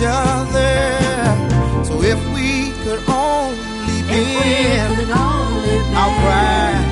each other. So if we could only bend, I'll cry